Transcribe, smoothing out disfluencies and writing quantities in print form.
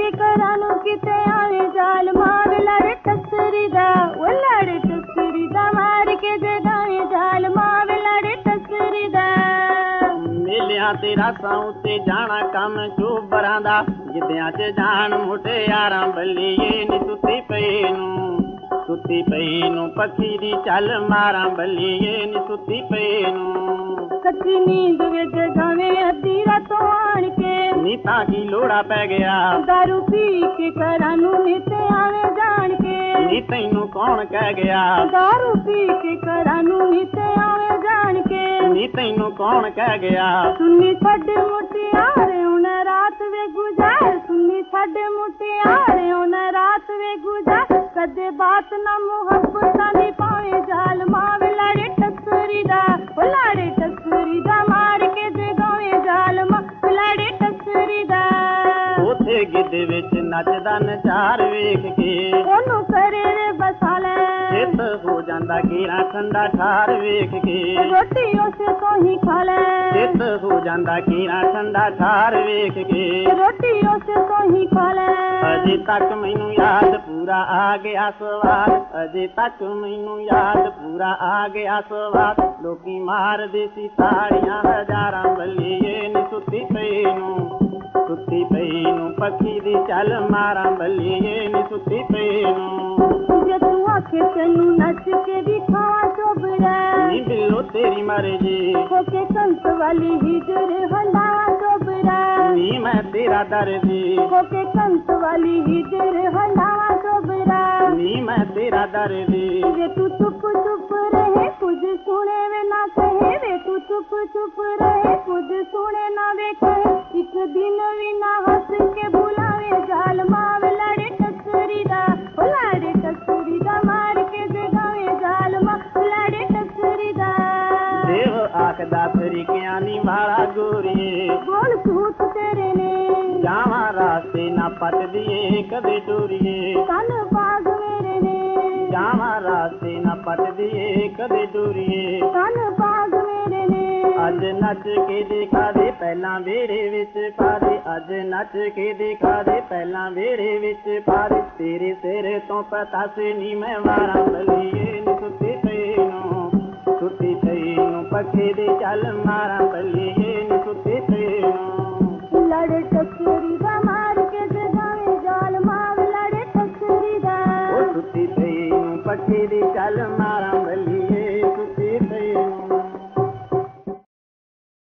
के घरां नूं किते आवे जाल मार लड़ टसरी दा ओ लड़ टसरी दा मार के जगावे जाल मार लड़ टसरी दा मेलियां ते रासां उत्ते जाना कम चोबरां दा गिद्धियां च जान मुटियारां बल्लीए नी सुत्ती पई नूं पखी दी चल मारां बल्लीए नी सुत्ती पई नूं कच्ची नींद विच जगावे अद्धी रातों आण के नी तां की लोड़ा पै गया दारू पी के घरां नूं निते आवे जान के नी तैनूं कौन कह गया दारू पी के घरां नूं निते आवे जान के नी तैनूं कौन कह गया सुन्नी छड्ड मुटियारे उन रात वे गुजार सुन्नी छड्ड मुटियारे उन रात वे गुजार कदे बात ना मुहब्बतां दी पावे जाल मावे लड़े टसरी दा ओ लड़े टसरी दा मार के जगावे जाल मावे लड़े टसरी दा उथे गिद्ध विच नचदा नचार वेख के ओनू करे वे बसा ले चित हो जांदा घेरा ठंडा ठार वेख के रोटी उसे तो ही खा ले चित हो जांदा घेरा ठंडा ठार वेख के रोटी उसे तो ही खा ले अजे तक मैनू याद पूरा आ गया सवाल अजे तक मैनू याद पूरा आ गया सवाल लोकी मार दे सी ताड़ियां हजारां बल्लीए नी सुत्ती पई नूं पखी दी चल मारां बल्लीए नी सुत्ती पई नूं जे तू आखे तैनू नच के दिखावा चोबड़ा नी बिल्लो तेरी मर्जी होके कंस वाली हिजर हंडावा चोबड़ा नी मैं तेरा दर्दी होके कंस वाली हिजर हंडावा चोबड़ा नी मैं तेरा दर्दी वे तू चुप चुप रहे कुछ सुने वे ना कहे वे तू चुप चुप रहे कुछ सुने ना वे कहे एक दिन भी ना हंस के बुलावे जाल मावे लड़े टसरी दा ओ लड़े टसरी दा मार के जगावे जाल मावे लड़े टसरी दा देव आखदा तरीकियां नी वाला गोरीए बोल झूठ तेरे ने जावां रास्ते ना पट दिए कदे डोरीए कन बाग मेरे ने जावां रास्ते ना पट दिए कदे डोरीए कन बाग मेरे ने अज नच के दिखा दे पहला वेड़े विच पारे अज नच के दिखा दे पहला वेड़े विच पारे तेरे सिर तो पता से नी मैं वारां बल्लीए नी सुत्ती पई नूं पखी दी चल मारां बल्लीए नी सुत्ती पई नूं लड़े टसरी दा मार के जगावे जाल मावे लड़े टसरी दा ओ सुत्ती पई नूं पखी दी चल मारां बल्लीए सुत्ती पई